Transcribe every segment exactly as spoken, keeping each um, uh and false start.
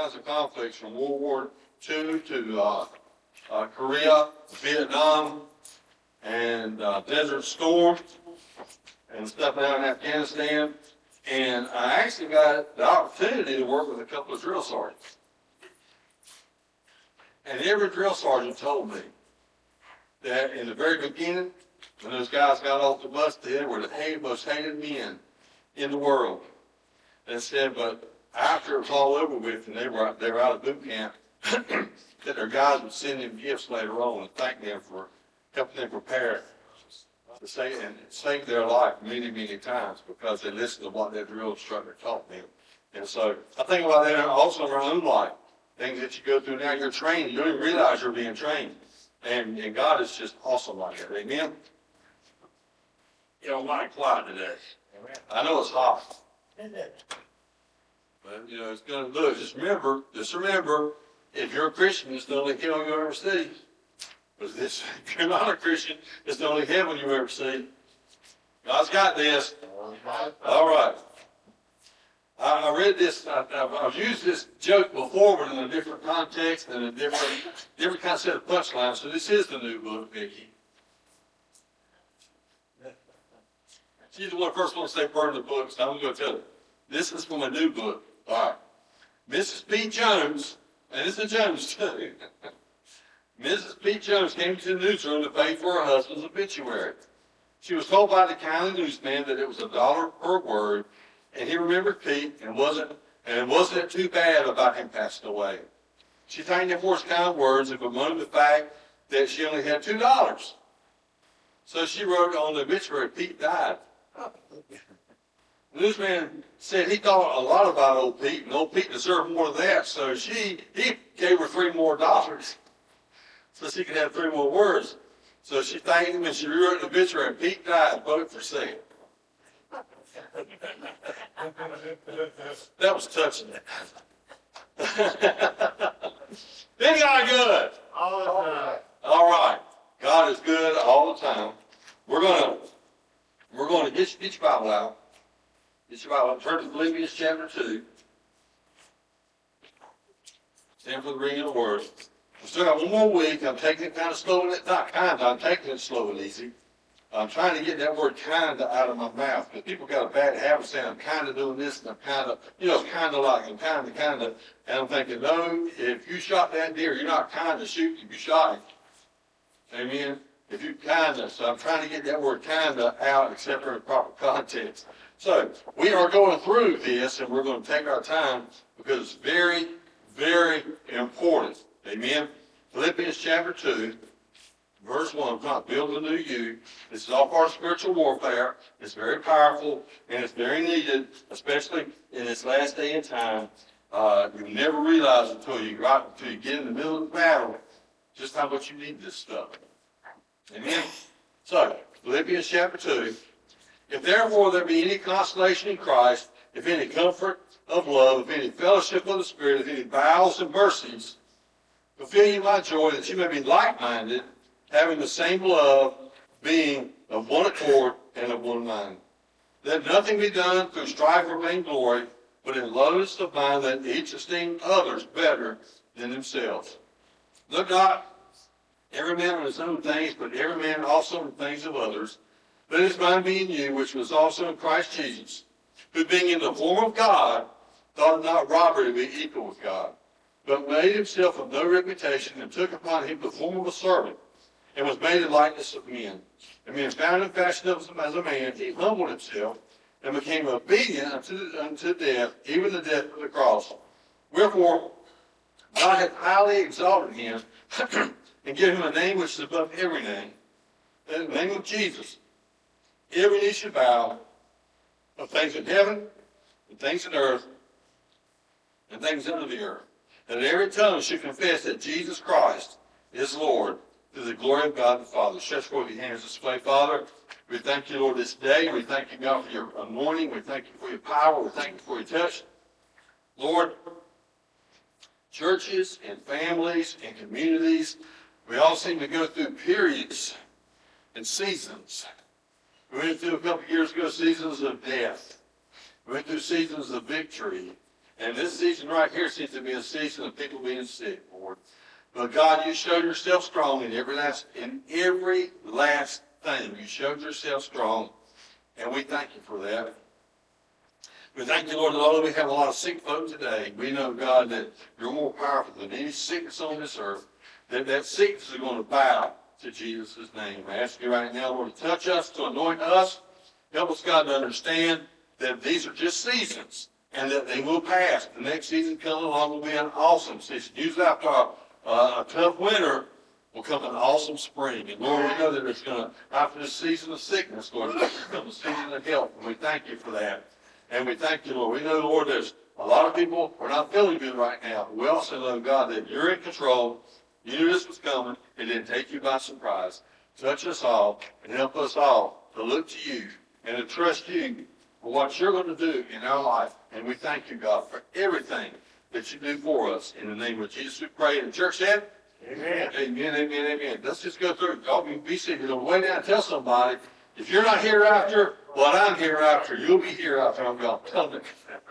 kinds of conflicts from World War Two to uh, uh, Korea, Vietnam, and uh, Desert Storm, and stuff down in Afghanistan. And I actually got the opportunity to work with a couple of drill sergeants. And every drill sergeant told me that in the very beginning, when those guys got off the bus, they were the hate, most hated men in the world. They said, but after it was all over with and they were, they were out of boot camp, that their guys would send them gifts later on and thank them for helping them prepare to save, and save their life many, many times because they listened to what their drill instructor taught them. And so I think about that also in our own life. Things that you go through now, you're trained, you don't even realize you're being trained. And, and God is just awesome like that. Amen? You know, mighty quiet today. I know it's hot. But, you know, it's going to look. Just remember, just remember, if you're a Christian, it's the only hell you ever see. But this, if you're not a Christian, it's the only heaven you ever see. God's got this. All right. I, I read this, I, I've, I've used this joke before, but in a different context and a different, different kind of set of punchlines. So this is the new book, Vicki. She's the one first one to say burn the book, so I'm going to tell her. This is from a new book. All right. Missus P. Jones, and it's a Jones too. Missus P. Jones came to the newsroom to pay for her husband's obituary. She was told by the kindly newsman that it was a dollar per word, and he remembered Pete, and wasn't and it wasn't too bad about him passing away. She thanked him for his kind words and bemoaned the fact that she only had two dollars. So she wrote on the obituary, Pete died. The newsman said he thought a lot about old Pete, and old Pete deserved more than that, so she he gave her three more dollars so she could have three more words. So she thanked him, and she rewrote the obituary, and Pete died, vote for sale. That was touching. Then God good. All the time. All right. God is good all the time. We're gonna we're gonna get, get your Bible out. Get your Bible out. Turn to Philippians chapter two. Stand for the reading of the word. We still got one more week. I'm taking it kind of slow and not kind of. I'm taking it slow and easy. I'm trying to get that word kind of out of my mouth because people got a bad habit saying I'm kind of doing this and I'm kind of, you know, it's kind of like I'm kind of, kind of. And I'm thinking, no, if you shot that deer, you're not kind of shooting. You shot him. Amen. If you kind of, so I'm trying to get that word kind of out except for in proper context. So we are going through this and we're going to take our time because it's very, very important. Amen. Philippians chapter two. Verse one, I'm not building a new you. This is all part of spiritual warfare. It's very powerful, and it's very needed, especially in this last day and time. Uh, you never realize until you, right, until you get in the middle of the battle just how much you need this stuff. Amen? So, Philippians chapter two. If therefore there be any consolation in Christ, if any comfort of love, if any fellowship of the Spirit, if any bowels and mercies, fulfill you my joy, that you may be like-minded, having the same love, being of one accord and of one mind. Let nothing be done through strife or vainglory, but in lowliness of mind let each esteem others better than themselves. Look not every man on his own things, but every man also on the things of others. Let his mind be in you, which was also in Christ Jesus, who being in the form of God, thought it not robbery to be equal with God, but made himself of no reputation, and took upon him the form of a servant, and was made in likeness of men. And being found in fashion as a man, he humbled himself, and became obedient unto, unto death, even the death of the cross. Wherefore, God hath highly exalted him, and given him a name which is above every name, in the name of Jesus. Every knee should bow, of things in heaven, and things in earth, and things under the earth. And every tongue should confess that Jesus Christ is Lord, to the glory of God the Father. Stretch forth your hands this way, Father. We thank you, Lord, this day. We thank you, God, for your anointing. We thank you for your power. We thank you for your touch. Lord, churches and families and communities, we all seem to go through periods and seasons. We went through a couple of years ago seasons of death. We went through seasons of victory. And this season right here seems to be a season of people being sick, Lord. But God, you showed yourself strong in every last, in every last thing. You showed yourself strong, and we thank you for that. We thank you, Lord, that although we have a lot of sick folk today, we know, God, that you're more powerful than any sickness on this earth, that that sickness is going to bow to Jesus' name. I ask you right now, Lord, to touch us, to anoint us. Help us, God, to understand that these are just seasons and that they will pass. The next season coming along will be an awesome season. Usually after a, uh, a tough winter will come an awesome spring. And Lord, we know that it's going to, after this season of sickness, Lord, it's going to come a season of health. And we thank you for that. And we thank you, Lord. We know, Lord, there's a lot of people who are not feeling good right now. But we also know, God, that you're in control. You knew this was coming. It didn't take you by surprise. Touch us all and help us all to look to you and to trust you for what you're going to do in our life. And we thank you, God, for everything that you do for us. In the name of Jesus, we pray. And the church said, amen. Amen, amen, amen. Let's just go through. Y'all be, be seated. On the way down and tell somebody, if you're not here after what I'm here after, you'll be here after I'm gone. Tell them.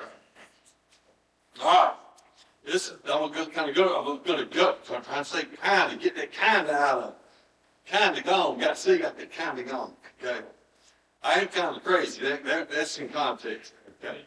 All right. This, I'm going to kind of go, I'm going to go. So I'm trying to say kind of, get that kind of out of, kind of gone. Got to see, got that kind of gone. Okay. I am kind of crazy. That, that, that's in context. Okay.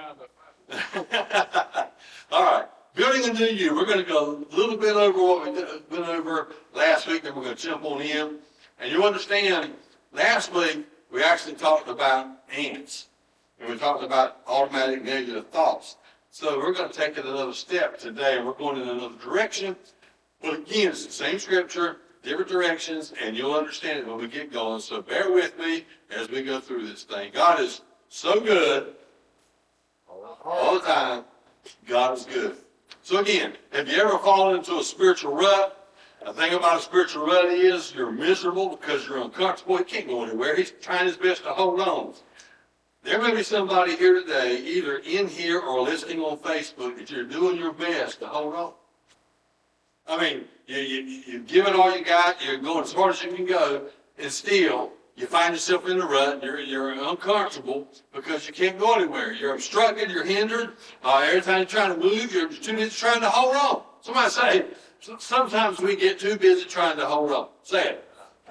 All right. Building a new you. We're going to go a little bit over what we went over last week, and we're going to jump on in. And you understand, last week we actually talked about ants. And we talked about automatic negative thoughts. So we're going to take it another step today. We're going in another direction. But again, it's the same scripture, different directions, and you'll understand it when we get going. So bear with me as we go through this thing. God is so good all the time. God is good. So again, have you ever fallen into a spiritual rut? The thing about a spiritual rut is you're miserable because you're uncomfortable. He can't go anywhere. He's trying his best to hold on. There may be somebody here today, either in here or listening on Facebook, that you're doing your best to hold on. I mean, you, you, you give it all you got, you're going as hard as you can go, and still you find yourself in the rut, you're, you're uncomfortable because you can't go anywhere. You're obstructed, you're hindered. Uh, every time you're trying to move, you're too busy trying to hold on. Somebody say, sometimes we get too busy trying to hold on. Say it.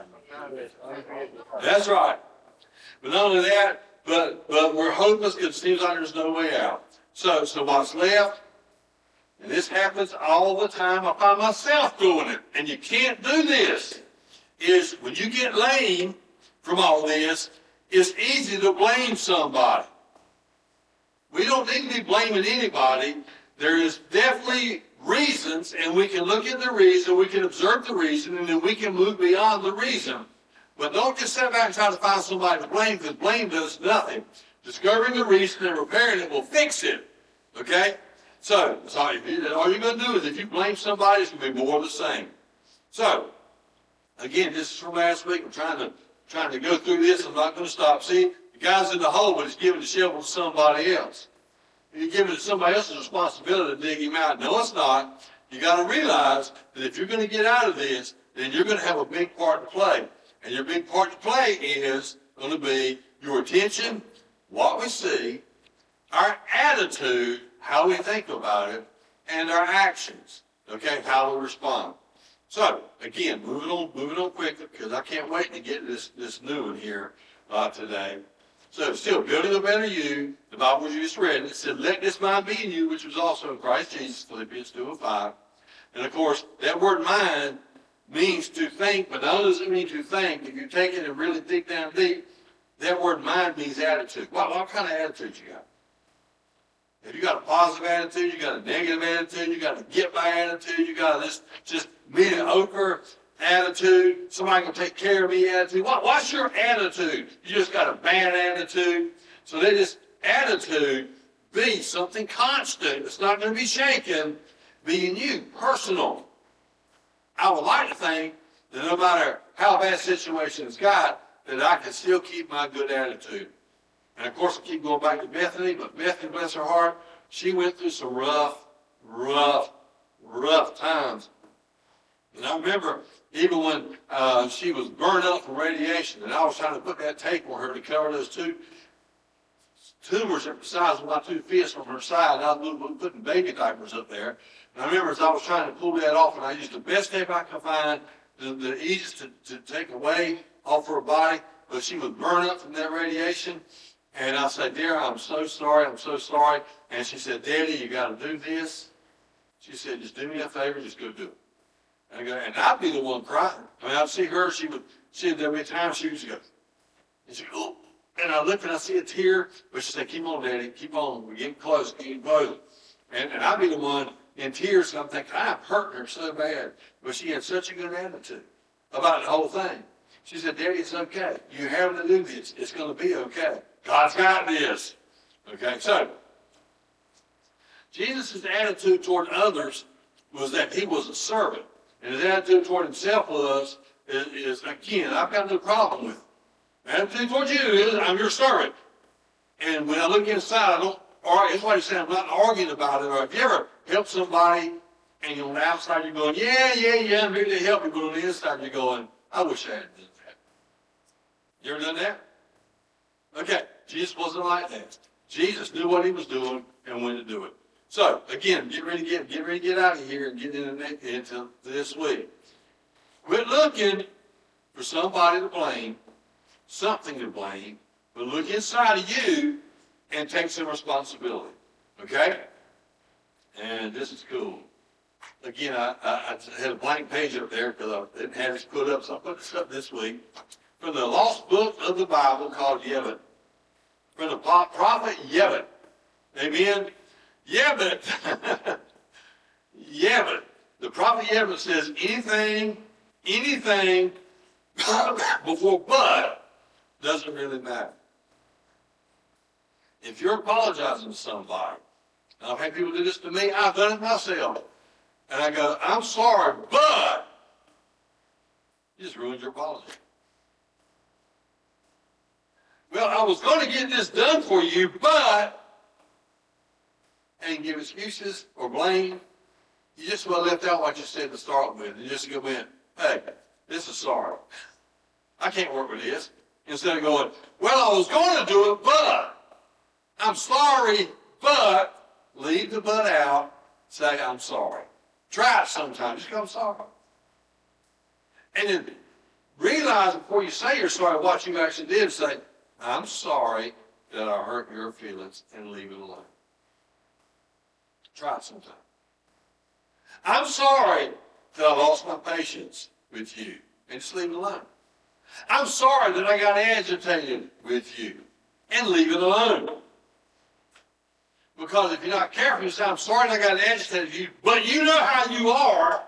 That's right. But not only that, But but we're hopeless because it seems like there's no way out. So so what's left, and this happens all the time, I find myself doing it, and you can't do this, is when you get lame from all this, it's easy to blame somebody. We don't need to be blaming anybody. There is definitely reasons, and we can look at the reason, we can observe the reason, and then we can move beyond the reason. But don't just sit back and try to find somebody to blame, because blame does nothing. Discovering the reason and repairing it will fix it. Okay? So, so if you, all you're going to do is if you blame somebody, it's going to be more of the same. So, again, this is from last week. I'm trying to, trying to go through this. I'm not going to stop. See, the guy's in the hole, but he's giving the shovel to somebody else. You're giving it to somebody else's responsibility to dig him out. No, it's not. You got to realize that if you're going to get out of this, then you're going to have a big part to play. And your big part to play is going to be your attention, what we see, our attitude, how we think about it, and our actions, okay, how we respond. So, again, moving on, moving on quickly, because I can't wait to get this, this new one here uh, today. So, still, building a better you, the Bible you just read, it said, let this mind be in you, which was also in Christ Jesus, Philippians two and five. And, of course, that word mind means to think, but not only does it mean to think, if you take it and really dig down deep, that word mind means attitude. What, what kind of attitude you got? If you got a positive attitude, you got a negative attitude, you got a get by attitude, you got this just mediocre attitude, somebody can take care of me attitude. What, what's your attitude? You just got a bad attitude. So let this attitude be something constant. It's not going to be shaken, being you, personal. I would like to think that no matter how bad situation's got, that I can still keep my good attitude. And of course, I keep going back to Bethany, but Bethany, bless her heart, she went through some rough, rough, rough times. And I remember even when uh, she was burned up from radiation, and I was trying to put that tape on her to cover those two tumors that were the size of my two fists from her side. And I was putting baby diapers up there. And I remember as I was trying to pull that off, and I used the best tape I could find, the, the easiest to, to take away off her body, but she would burn up from that radiation. And I said, dear, I'm so sorry, I'm so sorry. And she said, Daddy, you got to do this. She said, just do me a favor, just go do it. And, I go, and I'd be the one crying. I mean, I'd see her, she would, she would, there'd be times she would go, and she'd go, oh. And I look and I see a tear, but she said, keep on, Daddy, keep on, we're getting close, getting close. And, and I'd be the one in tears, and I'm thinking, I'm hurting her so bad. But she had such a good attitude about the whole thing. She said, Daddy, it's okay. You have to do this. It's going to be okay. God's got this. Okay, so Jesus' attitude toward others was that he was a servant. And his attitude toward himself was, is, is again, I've got no problem with it. My attitude toward you is, I'm your servant. And when I look inside, I don't argue. That's why he said, I'm not arguing about it. Or if you ever help somebody, and on the outside you're going, yeah, yeah, yeah, I'm here to help you. But on the inside you're going, I wish I had done that. You ever done that? Okay, Jesus wasn't like that. Jesus knew what he was doing and when to do it. So, again, get ready to get, get ready to get out of here and get into, into this week. Quit looking for somebody to blame, something to blame, but look inside of you and take some responsibility. Okay? And this is cool. Again, I, I, I had a blank page up there because I didn't have it put up, so I put this up this week. From the lost book of the Bible called Yevit. From the prophet Yevit. Amen? Yevit. Yevit. The prophet Yevit says anything, anything before but doesn't really matter. If you're apologizing to somebody, and I've had people do this to me, I've done it myself, and I go, I'm sorry, but you just ruined your apology. Well, I was going to get this done for you, but, and give excuses or blame. You just well left out what you said to start with, and just go in, hey, this is sorry. I can't work with this. Instead of going, well, I was going to do it, but I'm sorry, but leave the but out, say I'm sorry. Try it sometime, just go, I'm sorry. And then realize before you say you're sorry what you actually did, say, I'm sorry that I hurt your feelings, and leave it alone. Try it sometime. I'm sorry that I lost my patience with you, and just leave it alone. I'm sorry that I got agitated with you, and leave it alone. Because if you're not careful, you say, I'm sorry that I got agitated with you, but you know how you are,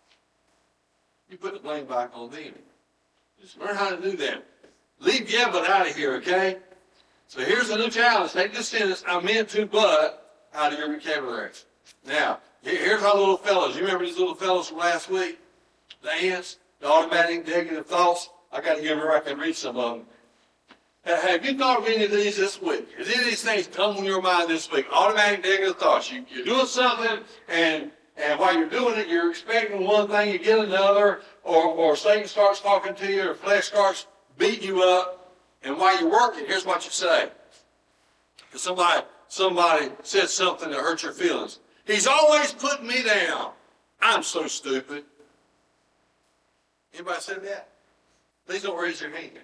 you put the blame back on them. Just learn how to do that. Leave Yevit out of here, okay? So here's a new challenge. Take this sentence, I meant to, but, out of your vocabulary. Now, here's our little fellows. You remember these little fellows from last week? The ants, the automatic negative thoughts. I got to give them where I can read some of them. Have you thought of any of these this week? Has any of these things come in your mind this week? Automatic negative thoughts. You, you're doing something, and and while you're doing it, you're expecting one thing, you get another, or, or Satan starts talking to you, or flesh starts beating you up, and while you're working, here's what you say. Because somebody, somebody said something that hurt your feelings. He's always putting me down. I'm so stupid. Anybody said that? Please don't raise your hand.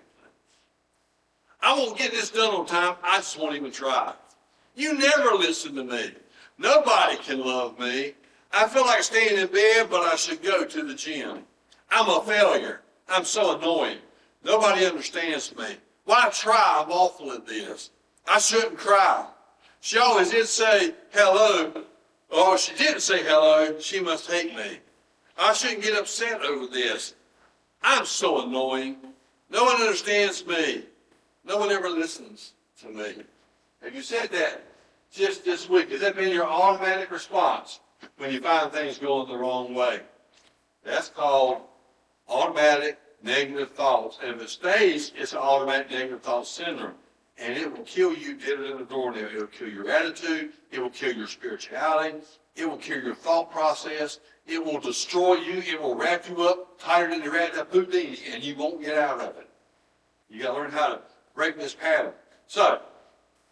I won't get this done on time. I just won't even try. You never listen to me. Nobody can love me. I feel like staying in bed, but I should go to the gym. I'm a failure. I'm so annoying. Nobody understands me. Why try? I'm awful at this. I shouldn't cry. She always did say hello. Or if she didn't say hello, she must hate me. I shouldn't get upset over this. I'm so annoying. No one understands me. No one ever listens to me. Have you said that just this week? Has that been your automatic response when you find things going the wrong way? That's called automatic negative thoughts. And if it stays, it's an automatic negative thought syndrome. And it will kill you dead in the doornail. It will kill your attitude. It will kill your spirituality. It will kill your thought process. It will destroy you. It will wrap you up tighter than you wrapped up Houdini, and you won't get out of it. You got to learn how to break this pattern. So,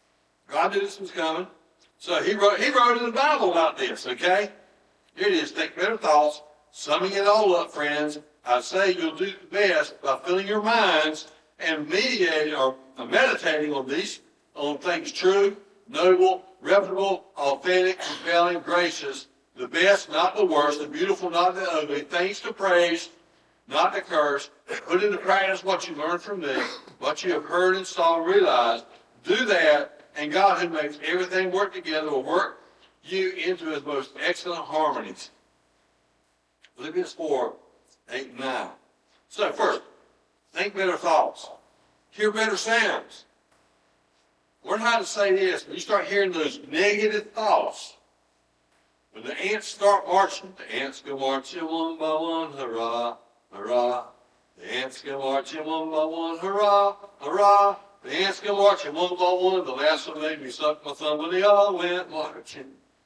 God knew this was coming. So he wrote, he wrote in the Bible about this, okay? Here it is, think better thoughts. Summing it all up, friends, I say you'll do the best by filling your minds and mediating or meditating on these, on things true, noble, reputable, authentic, compelling, gracious, the best, not the worst, the beautiful, not the ugly, things to praise, not to curse. Put into practice what you learned from me, what you have heard and saw and realized. Do that, and God, who makes everything work together, will work you into his most excellent harmonies. Philippians four, eight, and nine. So first, think better thoughts. Hear better sounds. Learn how to say this. When you start hearing those negative thoughts, when the ants start marching, the ants go marching one by one, hurrah, hurrah. The ants go marching one by one, hurrah, hurrah. The ants go marching one by one. The last one made me suck my thumb, but they all went marching.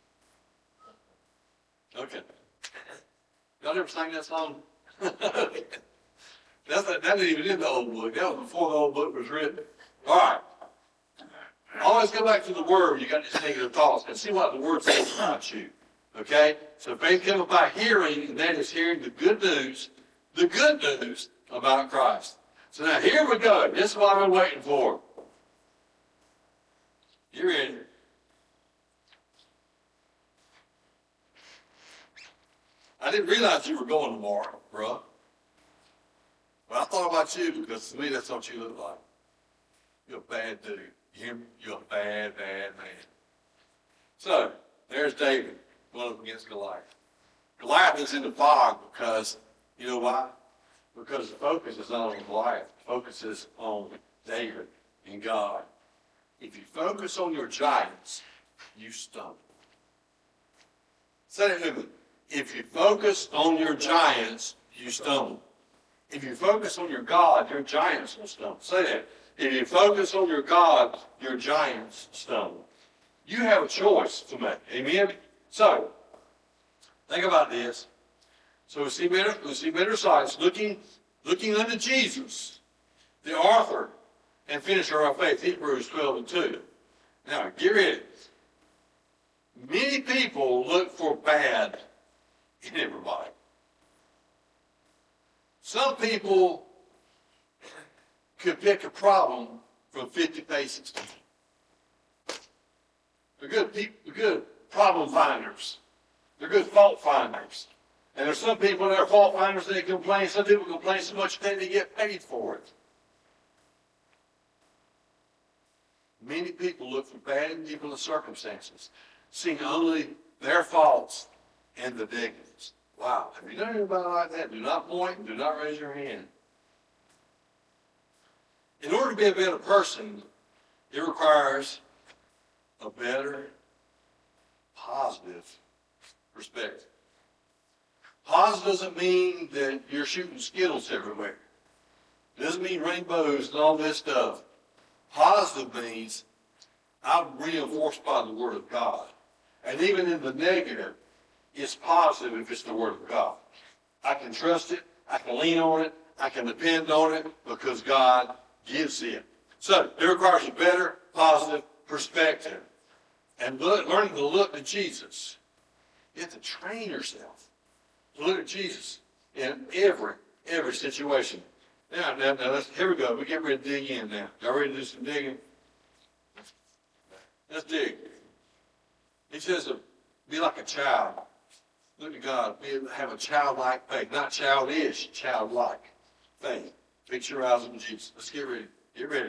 Okay. Y'all ever sang that song? That's, that didn't even in the old book. That was before the old book was written. All right. Always go back to the Word. You got these negative thoughts and see what the Word says about you. Okay? So faith comes by hearing, and that is hearing the good news, the good news about Christ. So now here we go. This is what I've been waiting for. You ready? I didn't realize you were going tomorrow, bro. But I thought about you because to me that's what you look like. You're a bad dude. You hear me? You're a bad, bad man. So, there's David going up against Goliath. Goliath is in the fog because, you know why? Because the focus is not on Goliath. The focus is on David and God. If you focus on your giants, you stumble. Say it with me. If you focus on your giants, you stumble. If you focus on your God, your giants will stumble. Say that. If you focus on your God, your giants stumble. You have a choice to make. Amen? So, think about this. So we see better, we see better sights, looking, looking unto Jesus, the author and finisher of our faith, Hebrews twelve and two. Now, get ready. Many people look for bad in everybody. Some people could pick a problem from fifty faces. They're good people, they're good problem finders. They're good fault finders. And there's some people that are fault finders that complain. Some people complain so much that they get paid for it. Many people look for bad in people's circumstances, seeing only their faults and the negatives. Wow, have you done anybody like that? Do not point and do not raise your hand. In order to be a better person, it requires a better, positive perspective. Positive doesn't mean that you're shooting Skittles everywhere. It doesn't mean rainbows and all this stuff. Positive means I'm reinforced by the Word of God. And even in the negative, it's positive if it's the Word of God. I can trust it, I can lean on it, I can depend on it because God gives it. So it requires a better, positive perspective. And look, learning to look to Jesus. You have to train yourself to look at Jesus in every, every situation. Now, now, now let's, here we go. We get ready to dig in now. Y'all ready to do some digging? Let's dig. He says to be like a child. Look at God. Be, have a childlike faith. Not childish, childlike faith. Fix your eyes on Jesus. Let's get ready. Get ready.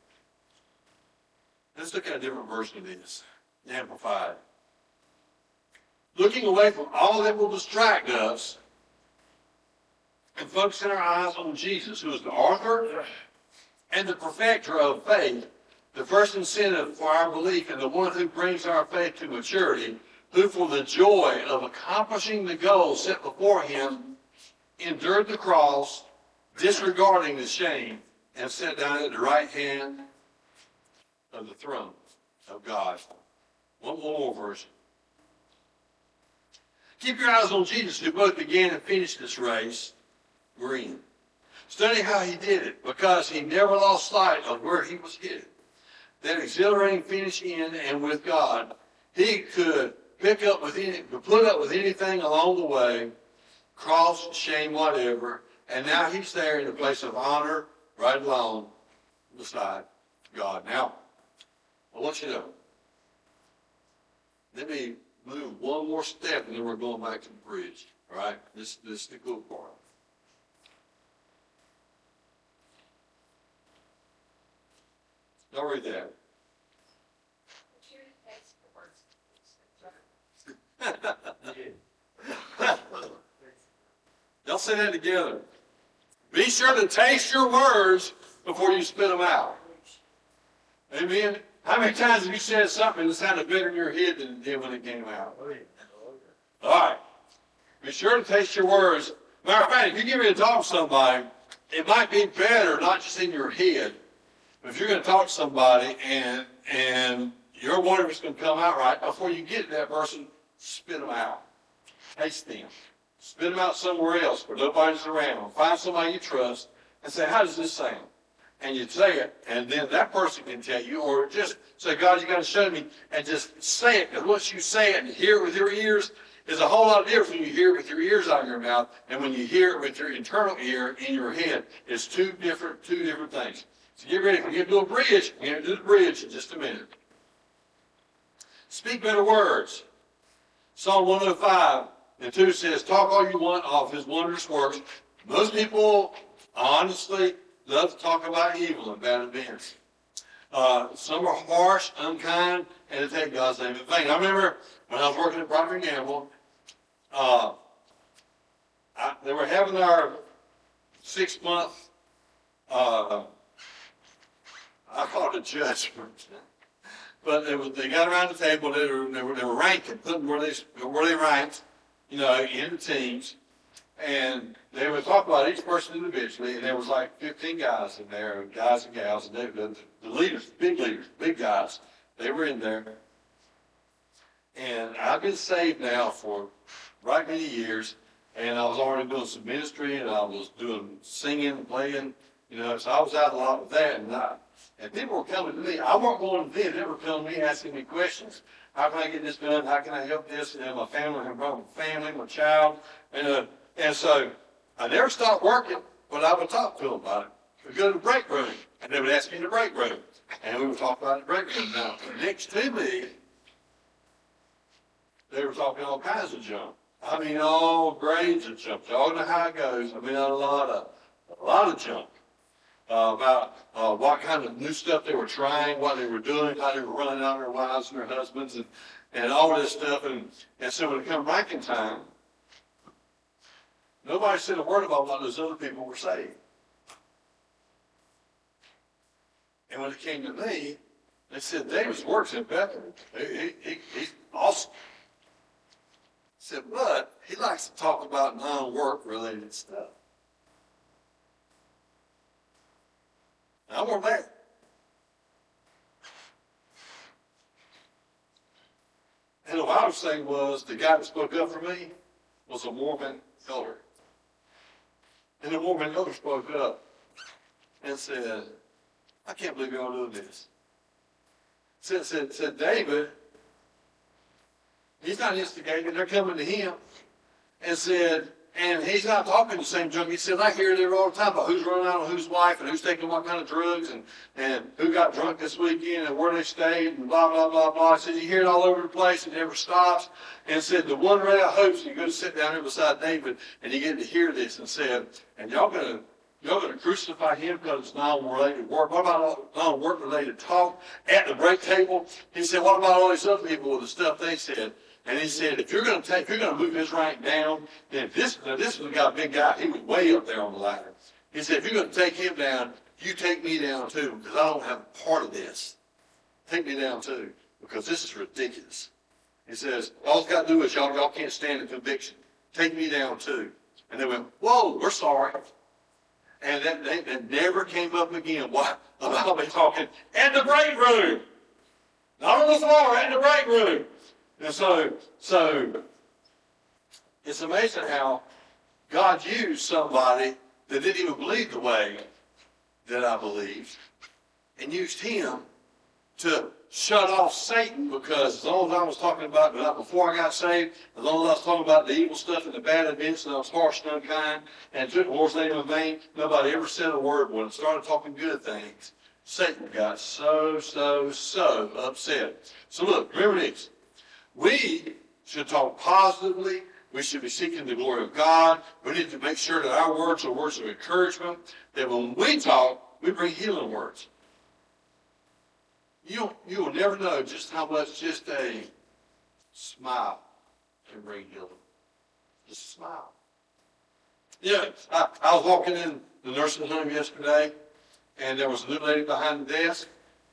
Let's look at a different version of this. Amplified. Looking away from all that will distract us and focusing our eyes on Jesus, who is the author and the perfecter of faith, the first incentive for our belief, and the one who brings our faith to maturity, who for the joy of accomplishing the goal set before him, endured the cross, disregarding the shame, and sat down at the right hand of the throne of God. One more verse. Keep your eyes on Jesus, who both began and finished this race we're in. Study how he did it, because he never lost sight of where he was headed. that exhilarating finish in and with God, he could pick up with any, could put up with anything along the way, cross, shame, whatever, and now he's there in a place of honor, right along beside God. Now, I want you to, let me move one more step, and then we're going back to the bridge. All right? This, this is the cool part. Don't read that. Y'all say that together. Be sure to taste your words before you spit them out. Amen? How many times have you said something that sounded better in your head than it did when it came out? All right. Be sure to taste your words. Matter of fact, if you get ready to talk to somebody, it might be better not just in your head, but if you're going to talk to somebody and and you're wondering if it's going to come out right, before you get to that person, spit them out. Taste them. Spit them out somewhere else where nobody's around. Find somebody you trust and say, how does this sound? And you say it, and then that person can tell you, or just say, God, you got to show me, and just say it. Because once you say it and hear it with your ears, there's a whole lot of difference when you hear it with your ears out of your mouth and when you hear it with your internal ear in your head. It's two different, two different things. So get ready. If we get to a bridge, we're going to do the bridge in just a minute. Speak better words. Psalm one oh five and two says, talk all you want of his wondrous works. Most people, honestly, love to talk about evil and bad events. Uh, some are harsh, unkind, and they take God's name in vain. I remember when I was working at Procter and Gamble, uh, I, they were having our six-month, uh, I call it a judgment, but it was, they got around the table, they were, they were, they were ranking, putting where they, where they ranked, you know, in the teams. And they would talk about each person individually, and there was like fifteen guys in there, guys and gals, and they, the, the leaders, big leaders, big guys, they were in there. And I've been saved now for right many years, and I was already doing some ministry, and I was doing singing, playing, you know, so I was out a lot with that. And, I, and people were coming to me. I weren't going to them. They were coming to me asking me questions. How can I get this done? How can I help this? You know, my family, my family, my child, and uh, And so I never stopped working, but I would talk to them about it. We'd go to the break room, and they would ask me in the break room, and we would talk about it in the break room. Now, next to me, they were talking all kinds of junk. I mean, all grades of junk. Y'all know how it goes. I mean, a lot of, a lot of junk uh, about uh, what kind of new stuff they were trying, what they were doing, how they were running on their wives and their husbands, and, and all this stuff. And, and so when it come ranking time, nobody said a word about what those other people were saying. And when it came to me, they said, David's works in Bethel. He, he, he, he's awesome. I said, but he likes to talk about non-work related stuff. Now, I'm that. And what I was saying was, the guy that spoke up for me was a Mormon elder. And the Mormon elder spoke up and said, I can't believe y'all doing this. Said, said, said, David, he's not instigating. They're coming to him and said, and he's not talking the same junk. He said, I hear it there all the time about who's running out on whose wife and who's taking what kind of drugs and, and who got drunk this weekend and where they stayed and blah, blah, blah, blah. He said, you hear it all over the place. It never stops. And said, the one ray of hope is you go to sit down here beside David and you get to hear this, and said, and y'all going to y'all going to crucify him because it's non-related work. What about non-work related talk at the break table? He said, what about all these other people with the stuff they said? And he said, if you're going to take, if you're going to move his rank down, then this, now this was a guy, big guy. He was way up there on the ladder. He said, if you're going to take him down, you take me down too, because I don't have a part of this. Take me down too, because this is ridiculous. He says, all it's got to do is y'all, y'all can't stand the conviction. Take me down too. And they went, whoa, we're sorry. And that, they, that never came up again. What about me talking in the break room? Not on the floor, in the break room. And so, so it's amazing how God used somebody that didn't even believe the way that I believed, and used him to shut off Satan, because as long as I was talking about, not before I got saved, as long as I was talking about the evil stuff and the bad events, and I was harsh and unkind, and took the Lord's name in vain, nobody ever said a word. When I started talking good things, Satan got so, so, so upset. So look, remember this. We should talk positively. We should be seeking the glory of God. We need to make sure that our words are words of encouragement, that when we talk, we bring healing words. You, you will never know just how much just a smile can bring healing. Just a smile. Yeah, I, I was walking in the nursing home yesterday, and there was a little lady behind the desk,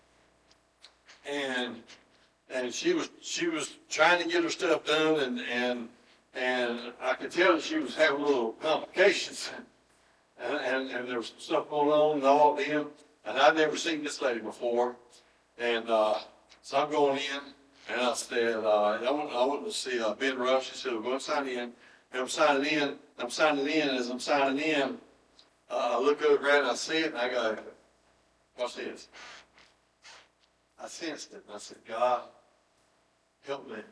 and and she was she was trying to get her stuff done, and and and I could tell that she was having little complications, and and, and there was some stuff going on, and I walked in, and I'd never seen this lady before. And uh, so I'm going in, and I said, uh, I, want, I want to see uh, Ben Rush. She said, we're going to sign in. And I'm signing in. I'm signing in. As I'm signing in, uh, I look over at it, and I see it, and I go, watch this. I sensed it, and I said, God, help me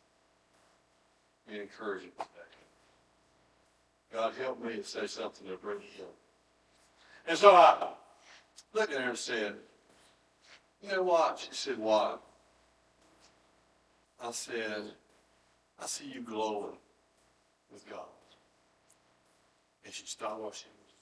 be encouraging today. God, help me to say something to bring healing. And so I looked at her and said, you know what? She said, what? I said, I see you glowing with God. And she stopped what she was.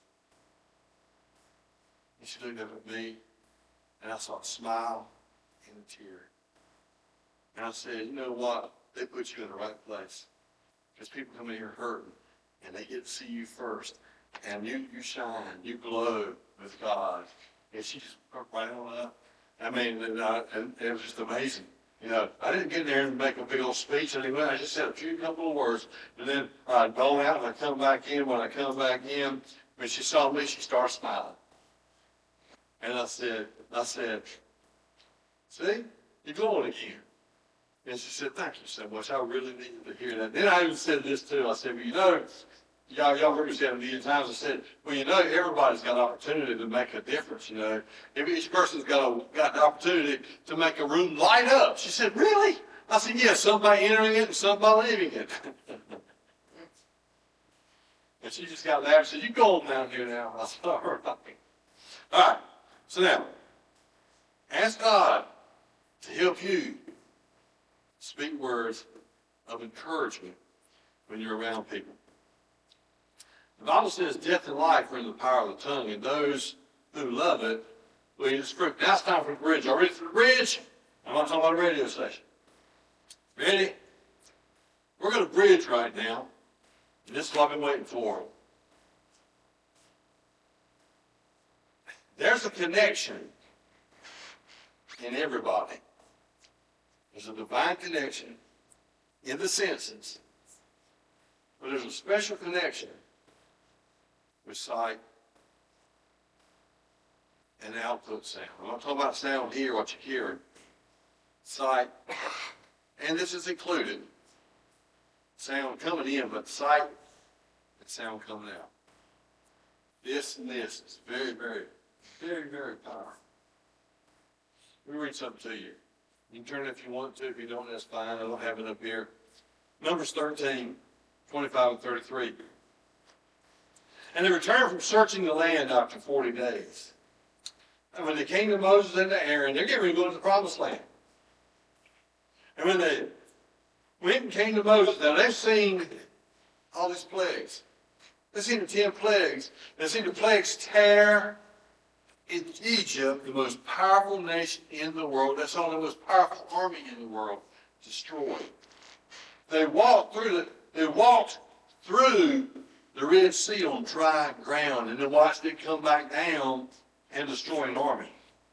And she looked up at me, and I saw a smile and a tear. And I said, you know what? They put you in the right place. Because people come in here hurting, and they get to see you first. And you, you shine, you glow with God. And she just broke right on up. I mean, and, uh, and it was just amazing. You know, I didn't get there and make a big old speech anyway. I just said a few couple of words. And then I'd go out and I'd come back in. When I come back in, when she saw me, she started smiling. And I said, I said, see, you're glowing again. And she said, thank you so much. I really needed to hear that. Then I even said this too. I said, well, you know, Y'all, y'all heard me say it a million times. I said, well, you know, everybody's got an opportunity to make a difference, you know. If each person's got a, got the opportunity to make a room light up. She said, really? I said, yes, yeah, some by entering it and some by leaving it. And she just got laughed and said, you go on down here now. I said, all right. All right, so now, ask God to help you speak words of encouragement when you're around people. The Bible says death and life are in the power of the tongue, and those who love it will eat its fruit. Now it's time for the bridge. Are you ready for the bridge? I'm not talking about a radio station. Ready? We're going to bridge right now, and this is what I've been waiting for. There's a connection in everybody. There's a divine connection in the senses, but there's a special connection with sight and output sound. I'm not talking about sound here, what you're hearing. Sight, and this is included. Sound coming in, but sight and sound coming out. This and this is very, very, very, very powerful. Let me read something to you. You can turn it if you want to. If you don't, that's fine. I don't have it up here. Numbers thirteen, twenty-five and thirty-three. And they returned from searching the land after forty days. And when they came to Moses and to Aaron, they're getting ready to go into the promised land. And when they went and came to Moses, now they've seen all these plagues. They've seen the ten plagues. They've seen the plagues tear in Egypt, the most powerful nation in the world. That's all the most powerful army in the world, destroyed. They walked through the, they walked through the Red Sea on dry ground, and then watched it come back down and destroy an army.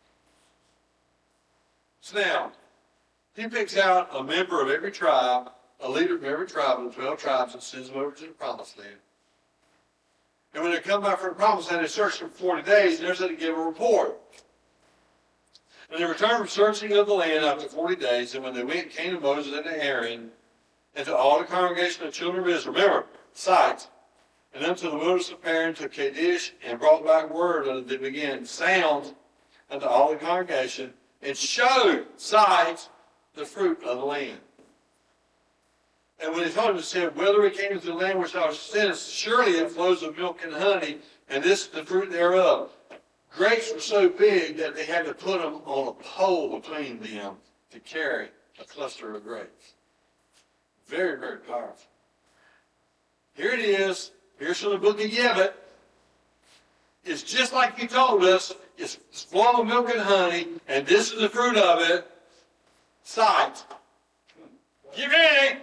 So now, he picks out a member of every tribe, a leader of every tribe of the twelve tribes, and sends them over to the promised land. And when they come back from the promised land, they search for forty days, and they're supposed to give a report. And they returned from searching of the land after forty days, and when they went and came to Moses and to Aaron, and to all the congregation of the children of Israel, remember, sight, and unto the wilderness of Paran, to Kadesh, and brought back word unto them again, sound unto all the congregation, and showed sight the fruit of the land. And when he told him, he said, whether we came into the land which thou sentest, surely it flows of milk and honey, and this is the fruit thereof. Grapes were so big that they had to put them on a pole between them to carry a cluster of grapes. Very, very powerful. Here it is. Here's from the book of Yebet. It's just like he told us. It's flowing with milk and honey, and this is the fruit of it. Sight. Get ready.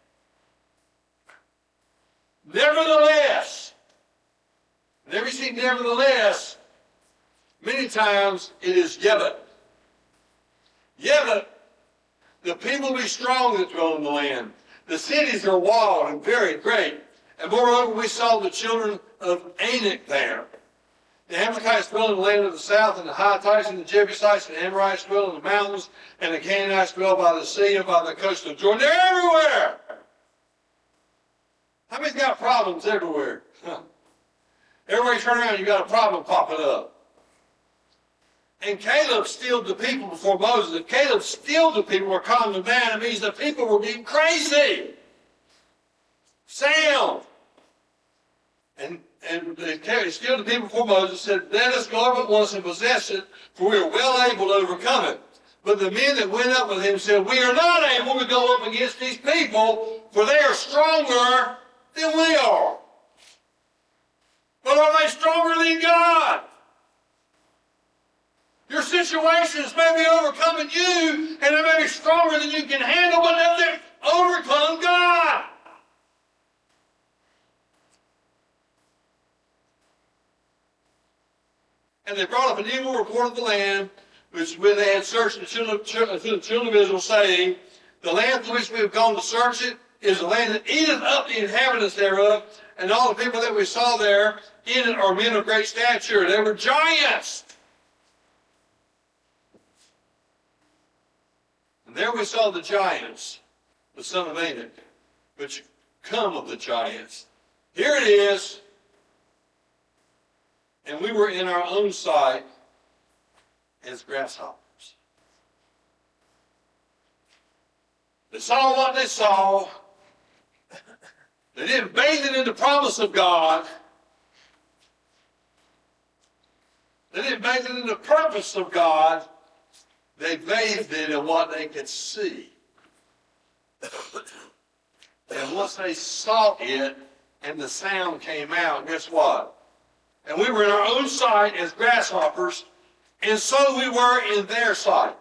Nevertheless, whenever you see nevertheless, many times it is Yebet. Yebet, the people be strong that dwell in the land. The cities are walled and very great. And moreover, we saw the children of Anak there. The Amalekites dwell in the land of the south, and the Hittites and the Jebusites and the Amorites dwell in the mountains, and the Canaanites dwell by the sea and by the coast of Jordan. They're everywhere. How many's got problems everywhere? Huh. Everywhere you turn around, you got a problem popping up. And Caleb stilled the people before Moses. If Caleb stilled the people or calmed them down, it means the people were getting crazy. Sound. And, and they stilled the people before Moses, said, let us go over at once and possess it, for we are well able to overcome it. But the men that went up with him said, we are not able to go up against these people, for they are stronger than we are. But are they stronger than God? Your situations may be overcoming you, and they may be stronger than you can handle, but they overcome God. And they brought up an evil report of the land, which when they had searched the children, the children of Israel, saying, the land to which we have gone to search it is a land that eateth up the inhabitants thereof, and all the people that we saw there in it are men of great stature. They were giants. And there we saw the giants, the son of Anak, which come of the giants. Here it is. And we were in our own sight as grasshoppers. They saw what they saw. They didn't bathe it in the promise of God. They didn't bathe it in the purpose of God. They bathed it in what they could see. And once they saw it and the sound came out, guess what? And we were in our own sight as grasshoppers, and so we were in their sight.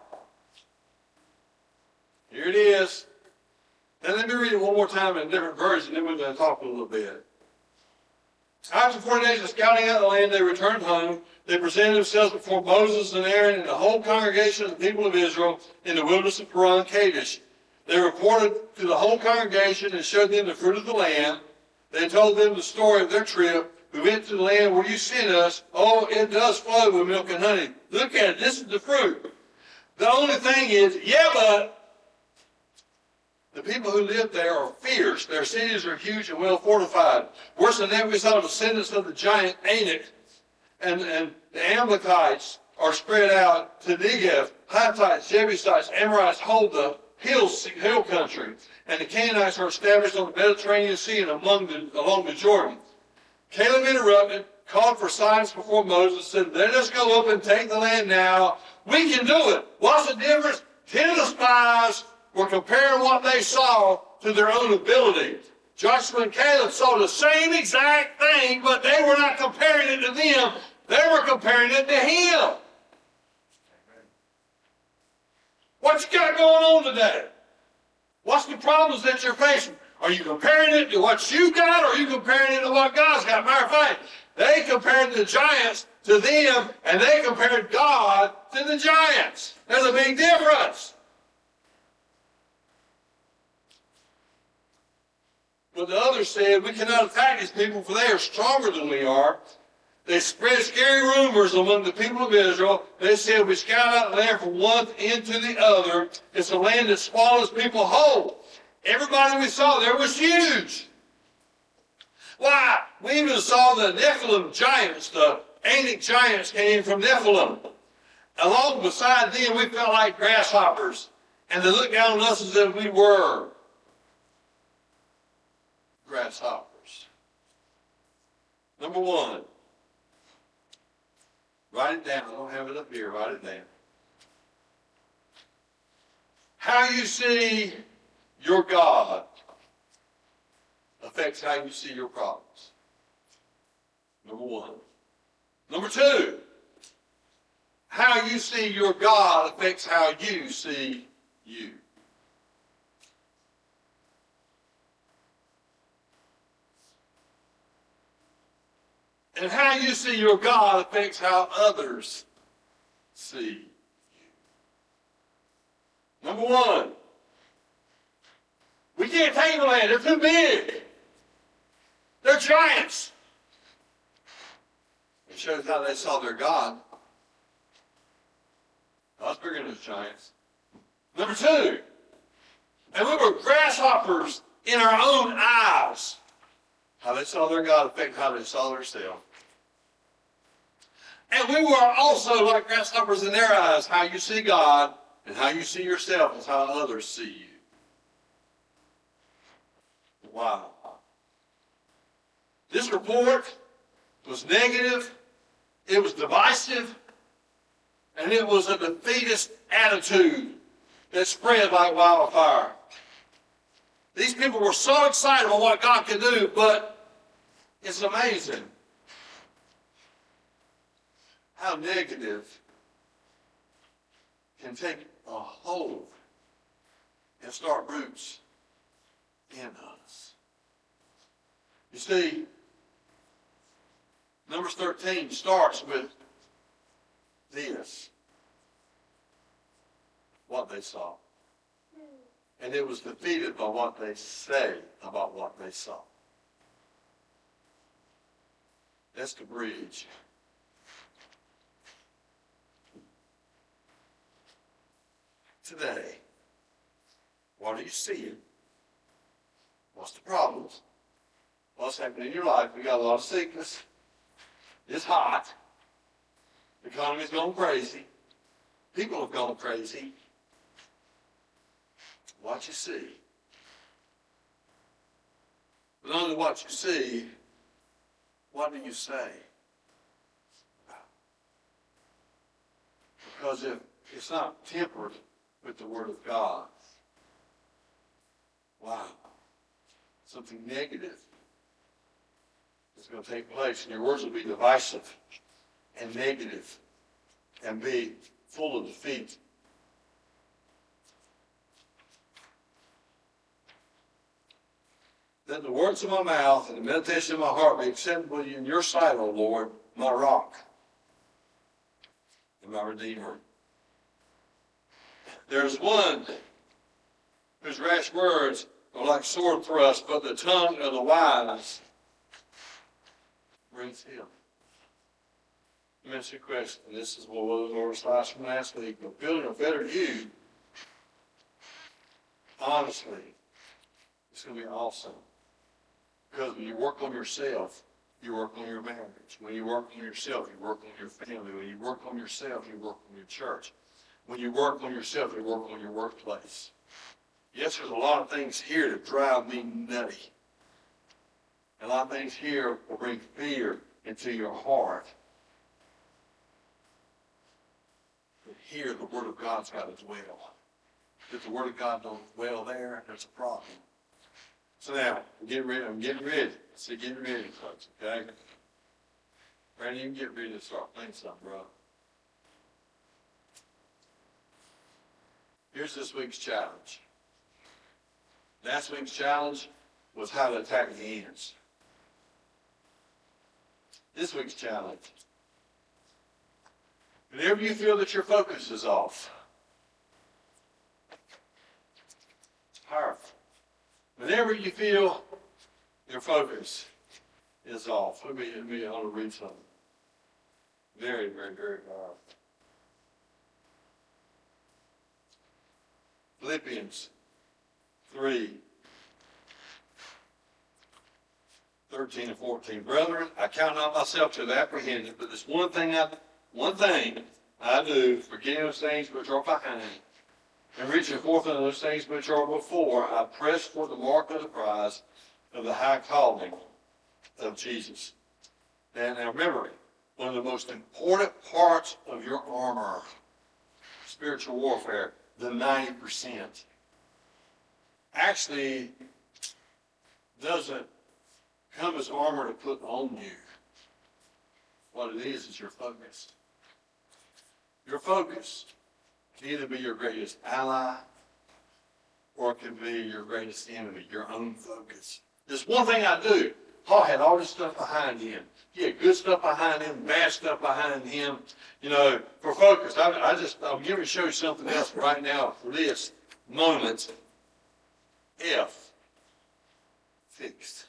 Here it is. Now let me read it one more time in a different version, then we're going to talk a little bit. After forty days of scouting out the land, they returned home. They presented themselves before Moses and Aaron and the whole congregation of the people of Israel in the wilderness of Paran Kadesh. They reported to the whole congregation and showed them the fruit of the land. They told them the story of their trip. We went to the land where you sent us. Oh, it does flow with milk and honey. Look at it. This is the fruit. The only thing is, yeah, but the people who live there are fierce. Their cities are huge and well fortified. Worse than that, we saw the descendants of the giant Anak. And, and the Amalekites are spread out to Negev. Hittites, Jebusites, Amorites hold the hills, hill country. And the Canaanites are established on the Mediterranean Sea and among the, along the Jordan. Caleb interrupted, called for signs before Moses, said, let us go up and take the land now. We can do it. What's the difference? Ten of the spies were comparing what they saw to their own ability. Joshua and Caleb saw the same exact thing, but they were not comparing it to them. They were comparing it to him. What you got going on today? What's the problems that you're facing? Are you comparing it to what you got, or are you comparing it to what God's got? Matter of fact, they compared the giants to them, and they compared God to the giants. There's a big difference. But the others said, we cannot attack these people, for they are stronger than we are. They spread scary rumors among the people of Israel. They said, we scout out the land from one end to the other. It's a land that swallows people whole. Everybody we saw there was huge. Why? We even saw the Nephilim giants. The Anak giants came from Nephilim. along beside them, we felt like grasshoppers. And they looked down on us as if we were grasshoppers. Number one, write it down. I don't have it up here. Write it down. How you see your God affects how you see your problems. Number one. Number two, how you see your God affects how you see you. And how you see your God affects how others see you. Number one, we can't take the land. They're too big. They're giants. It shows how they saw their God. God's bigger than those giants. Number two, and we were grasshoppers in our own eyes. How they saw their God affected how they saw themselves. And we were also like grasshoppers in their eyes. How you see God and how you see yourself is how others see you. Wow. This report was negative, it was divisive, and it was a defeatist attitude that spread like wildfire. These people were so excited about what God could do, but it's amazing how negative can take a hold and start roots in us. You see, Numbers thirteen starts with this, what they saw. And it was defeated by what they say about what they saw. That's the bridge. Today, what are you seeing? What's the problems? What's happening in your life? We got a lot of sickness. It's hot. The economy's gone crazy. People have gone crazy. What you see. But not only what you see, what do you say? Because if it's not tempered with the Word of God, wow, something negative is going to take place, and your words will be divisive and negative and be full of defeat. Let the words of my mouth and the meditation of my heart be acceptable in your sight, O Lord, my rock and my Redeemer. There's one whose rash words are like sword thrusts, but the tongue of the wise brings healing. Let me ask you a question. This is what was Lord's slice from last week. But building a better you, honestly, it's going to be awesome. Because when you work on yourself, you work on your marriage. When you work on yourself, you work on your family. When you work on yourself, you work on your church. When you work on yourself, you work on your workplace. Yes, there's a lot of things here that drive me nutty. A lot of things here will bring fear into your heart. But here, the Word of God's got to dwell. If the Word of God don't dwell there, there's a problem. So now, I'm getting ready. I'm getting ready. See, getting ready, folks, okay? Randy, you can get ready to start playing something, bro. Here's this week's challenge. Last week's challenge was how to attack the ants. This week's challenge. Whenever you feel that your focus is off, it's powerful. Whenever you feel your focus is off, let me, let me I want to read something. Very, very, very powerful. Philippians three, thirteen and fourteen. Brethren, I count not myself to have apprehended, but this one thing I, one thing I do, forgetting those things which are behind, and reaching forth unto those things which are before, I press for the mark of the prize of the high calling of Jesus. And now remember, one of the most important parts of your armor, spiritual warfare, the ninety percent, actually doesn't come as armor to put on you. What it is is your focus. Your focus can either be your greatest ally or it can be your greatest enemy, your own focus. There's one thing I do. Paul had all this stuff behind him. He had good stuff behind him, bad stuff behind him. You know, for focus, I, I just, I'm going to show you something else right now for this moment. F, fixed.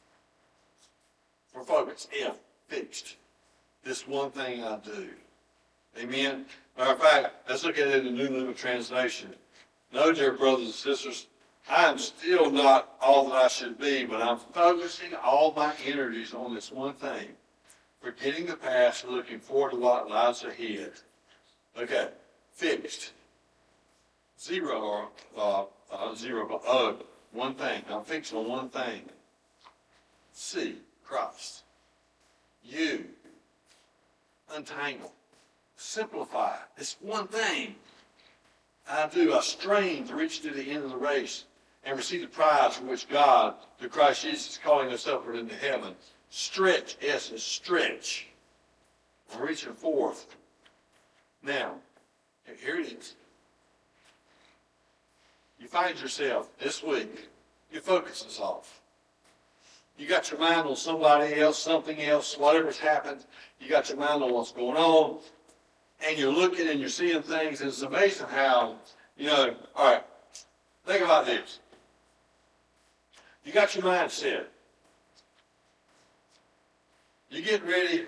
For focus, F, fixed. This one thing I do. Amen? Matter of fact, let's look at it in the New Living Translation. No, dear brothers and sisters, I am still not all that I should be, but I'm focusing all my energies on this one thing. Forgetting the past and looking forward to what lies ahead. Okay, fixed. Zero, or uh, uh, zero, but O, one thing. I'm fixed on one thing. C, Christ. U, untangle. Simplify. It's one thing. I do. I strain to reach to the end of the race and receive the prize for which God, through Christ Jesus, is calling us upward into heaven. Stretch. S is stretch. I'm reaching forth. Now, here it is. You find yourself this week, your focus is off. You got your mind on somebody else, something else, whatever's happened. You got your mind on what's going on. And you're looking and you're seeing things. And it's amazing how, you know, all right, think about this. You got your mind set. You get ready.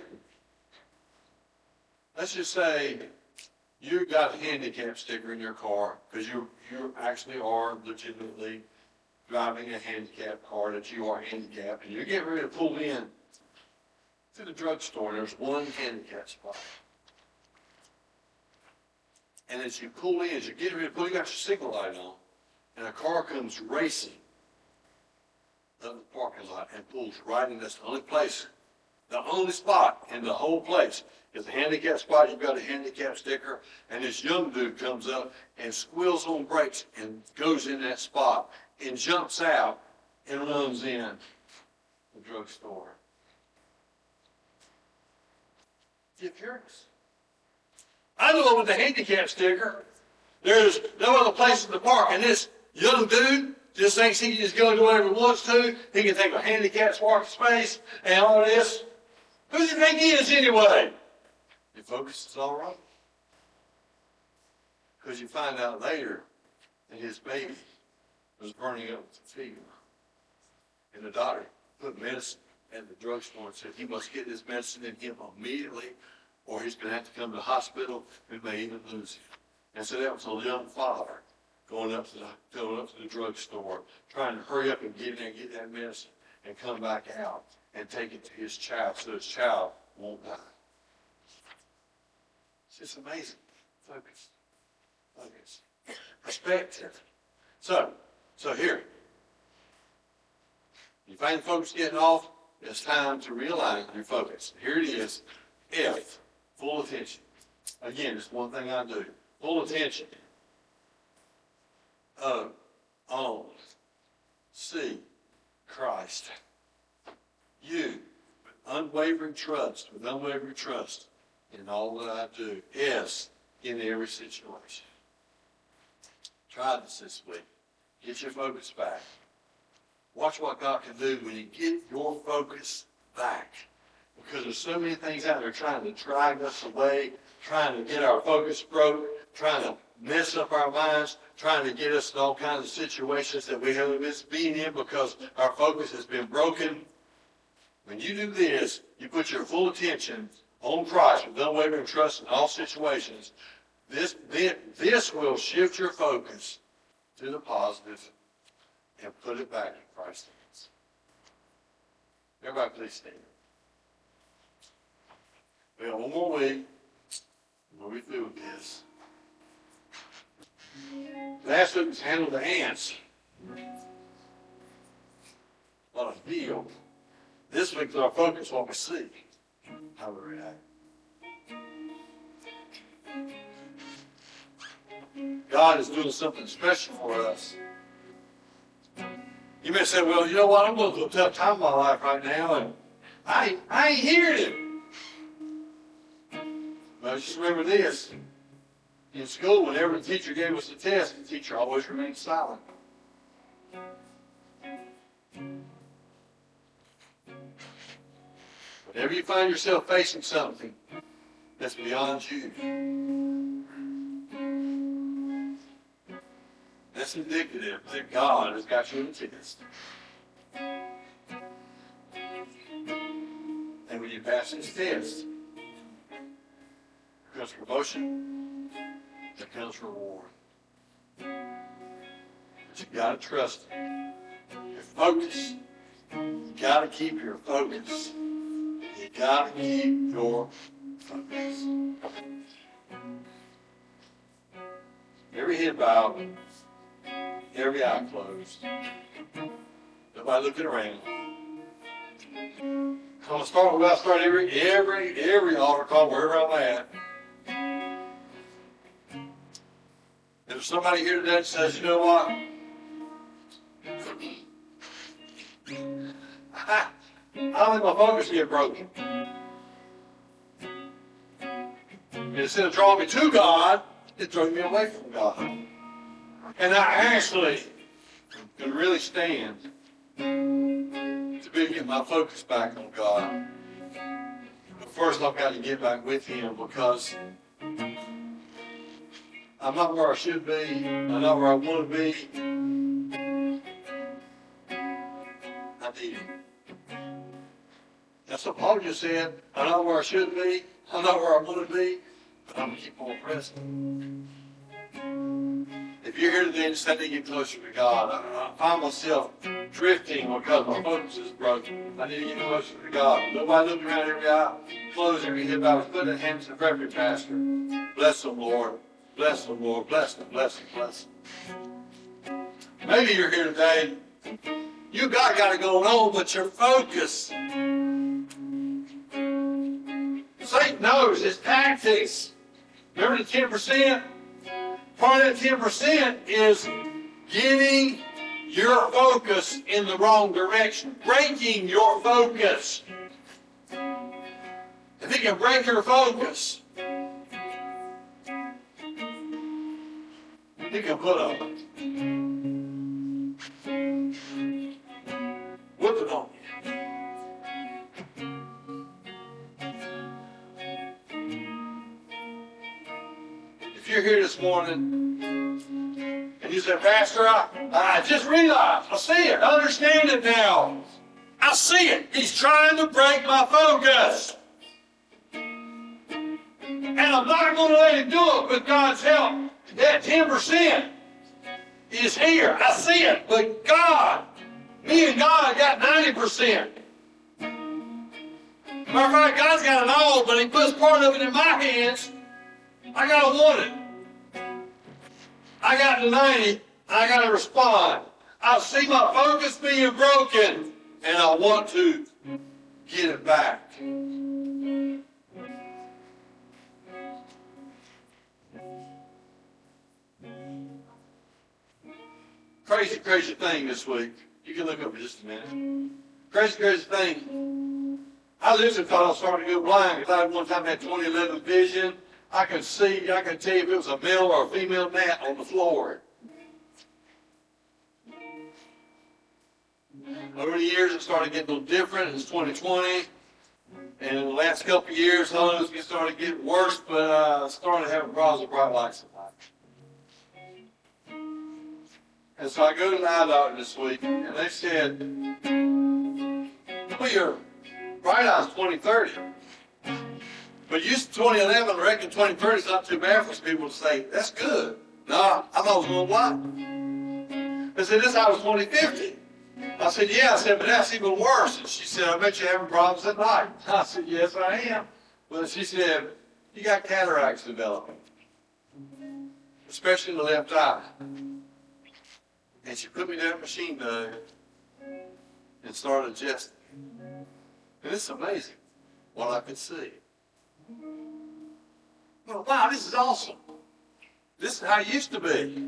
Let's just say you got a handicap sticker in your car because you you actually are legitimately driving a handicap car, that you are handicapped, and you're getting ready to pull in to the drugstore, and there's one handicap spot. And as you pull in, as you're getting ready to pull, you got your signal light on, and a car comes racing up the parking lot and pulls right in. That's the only place, the only spot in the whole place is the handicap spot. You've got a handicap sticker, and this young dude comes up and squeals on brakes and goes in that spot and jumps out and runs in the drugstore. You're curious. I know with the handicap sticker, there's no other place to park, and this young dude just thinks he can just go and do whatever he wants to. He can take a handicap parking space and all this. Who does he think he is anyway? Your focus is all right. Because you find out later that his baby was burning up with fever. And the doctor put medicine at the drugstore and said he must get this medicine in him immediately, or he's going to have to come to the hospital and may even lose him. And so that was a young father going up to the, going up to the drugstore, trying to hurry up and get in there and get that medicine and come back out and take it to his child so his child won't die. It's just amazing. Focus. Focus. Perspective. So, so here, you find folks getting off, it's time to realign your focus. Here it is. F, full attention. Again, it's one thing I do. Full attention. O, on. C, Christ. U, with unwavering trust, with unwavering trust in all that I do. S, in every situation. Try this this week. Get your focus back. Watch what God can do when you get your focus back. Because there's so many things out there trying to drag us away, trying to get our focus broke, trying to mess up our minds, trying to get us in all kinds of situations that we haven't missed being in because our focus has been broken. When you do this, you put your full attention on Christ with unwavering trust in all situations. This, this will shift your focus to the positive and put it back in Christ's hands. Everybody please stand. We have one more week. What do we do with this? Last week was handle the ants. What a deal. This week's our focus, what we see. How we react. God is doing something special for us. You may say, well, you know what, I'm going through a tough time in my life right now, and I, I ain't hearing him. But just remember this. In school, whenever the teacher gave us a test, the teacher always remained silent. Whenever you find yourself facing something that's beyond you, that's indicative that God has got you in a test. And when you pass this test, there comes promotion, there comes reward. But you gotta trust Him. Your focus. You gotta keep your focus. You gotta keep your focus. Every head bowed, every eye closed. Nobody looking around. I'm gonna start where I start every every every altar call wherever I'm at. If there's somebody here today that says, you know what? I, I think my focus get broken. And instead of drawing me to God, it drew me away from God. And I actually can really stand to be get my focus back on God. But first I've got to get back with Him, because I'm not where I should be. I'm not where I want to be. I need Him. That's what Paul just said. I'm not where I should be. I'm not where I want to be. But I'm going to keep on pressing. If you're here today and just need to get closer to God, I, I find myself drifting because my focus is broken. I need to get closer to God. Nobody looking around every eye. Close every head, bow his foot and hands to every pastor. Bless them, Lord. Bless them, Lord. Bless them, bless them, bless them. Maybe you're here today. You got got it going on, but your focus. Satan knows his tactics. Remember the ten percent? Part of that ten percent is getting your focus in the wrong direction. Breaking your focus. If he can break your focus, he can put a whipping on you. If you're here this morning and you say, Pastor, I, I just realized, I see it, I understand it now. I see it. He's trying to break my focus. And I'm not going to let him do it with God's help. That ten percent is here. I see it. But God, me and God got ninety percent. Matter of fact, God's got it all, but He puts part of it in my hands. I got to want it. I got the ninety. I got to respond. I see my focus being broken, and I want to get it back. Crazy, crazy thing this week. You can look up for just a minute. Crazy, crazy thing. I literally thought I was starting to go blind because I had one time had twenty eleven vision. I could see, I could tell you if it was a male or a female gnat on the floor. Over the years, it started getting a little different. It's twenty twenty. And in the last couple of years, I don't know if it started getting worse, but I uh, started having problems with bright lights at night. And so I go to the eye doctor this week, and they said, well, your right eye's twenty thirty. But you twenty eleven, I reckon twenty thirty is not too bad for some people to say, that's good. No, I thought it was a little blind. They said, this eye was twenty fifty. I said, yeah. I said, but that's even worse. And she said, I bet you're having problems at night. I said, yes, I am. Well, she said, You got cataracts developing, especially in the left eye. And she put me down machine dog and started adjusting. And it's amazing what I could see. Well, wow, this is awesome. This is how it used to be.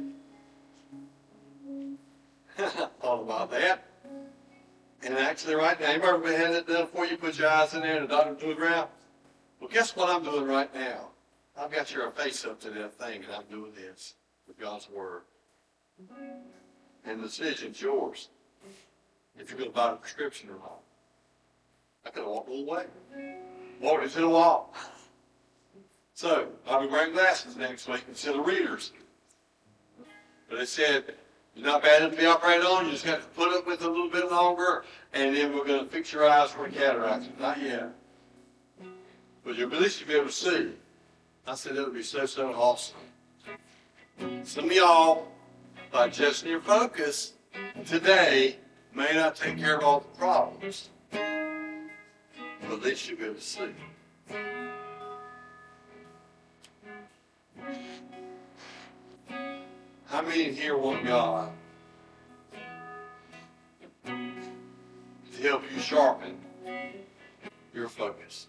Thought about that. And actually right now, you ever had that done before you put your eyes in there and the doctor threw it around? Well, guess what I'm doing right now? I've got your face up to that thing and I'm doing this with God's Word. And the decision's yours. If you're going to buy a prescription or not. I could have walked all the way. Walked into the wall. So, I'll be wearing glasses next week instead of readers. But they said, you're not bad enough to be operated on, you just got to put up with it a little bit longer, and then we're going to fix your eyes for cataracts. Not yet. But you'll at least be able to see. I said, that would be so, so awesome. Some of y'all, by adjusting your focus today, may not take care of all the problems. But at least you'll be able to see. How many here want God to help you sharpen your focus?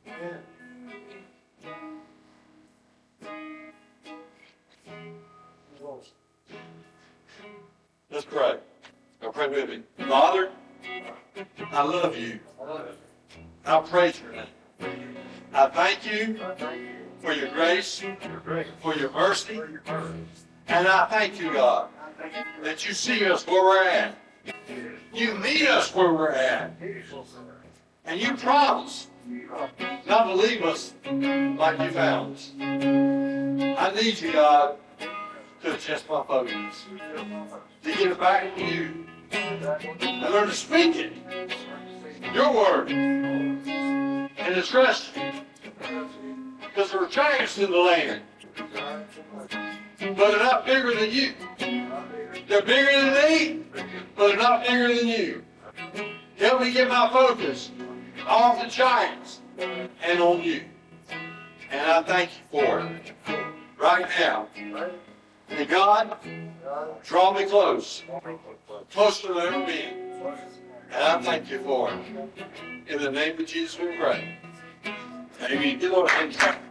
Let's pray. Now pray with me. Father, I love you. I praise your name. I thank you for your grace, for your mercy, and I thank you, God, that you see us where we're at. You meet us where we're at. And you promise not to leave us like you found us. I need you, God, to adjust my focus, to get it back to you, and learn to speak it, your word, and to trust you. Because there are giants in the land, but they're not bigger than you. They're bigger than me, but they're not bigger than you. Help me get my focus off the giants and on you. And I thank you for it right now. And God, draw me close, closer than I've ever been. And I thank you for it. In the name of Jesus we pray. Amen. Give Lord a hand clap.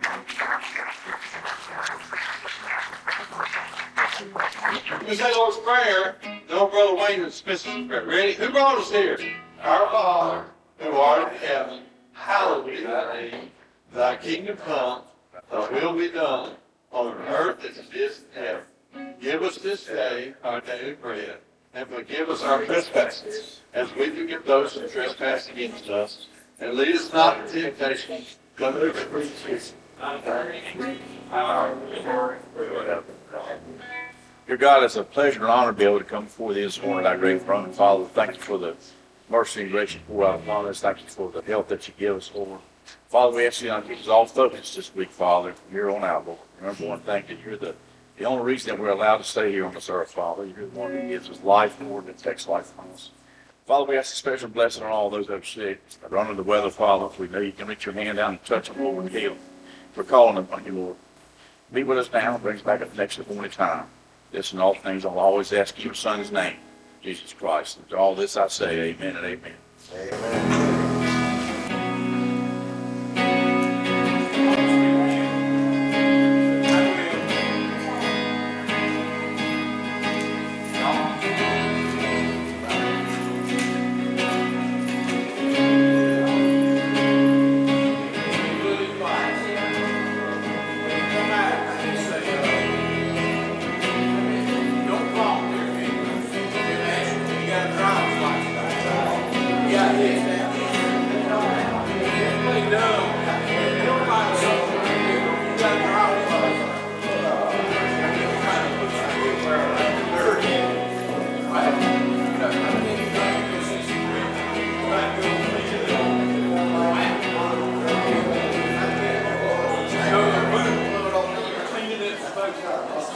We say Lord's Prayer. No, Brother Wayne and Smith's prayer. Ready? Who brought us here? Our Father, who art in heaven, hallowed be thy name. Thy kingdom come, thy will be done, on earth as it is in heaven. Give us this day our daily bread, and forgive us our trespasses, as we forgive those who trespass against us. And lead us not into temptation, but deliver us from evil. Dear God, it's a pleasure and honor to be able to come before Thee this morning, our great throne. Father, thank you for the mercy and grace you pour out upon us. Thank you for the help that you give us, Lord. Father, we ask you to keep us all focused this week, Father, from here on out, Lord. Remember one thing, that you're the, the only reason that we're allowed to stay here on this earth, Father. You're the one who gives us life, Lord, that takes life from us. Father, we ask a special blessing on all those that are sick, that are under the weather, Father. We know you can reach your hand down and touch them, Lord, and heal them. We're calling upon you, Lord. Be with us now and bring us back at the next appointed time. This and all things, I'll always ask in your Son's name, Jesus Christ. And to all this I say, amen and amen. Amen.